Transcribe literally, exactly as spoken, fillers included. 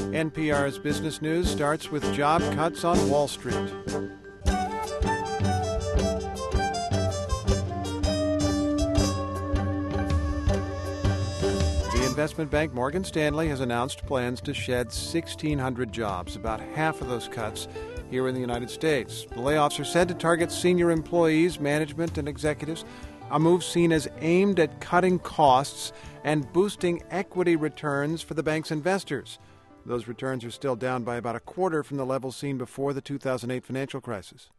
N P R's Business News starts with job cuts on Wall Street. The investment bank Morgan Stanley has announced plans to shed sixteen hundred jobs, about half of those cuts here in the United States. The layoffs are said to target senior employees, management, and executives, a move seen as aimed at cutting costs and boosting equity returns for the bank's investors. Those returns are still down by about a quarter from the level seen before the two thousand eight financial crisis.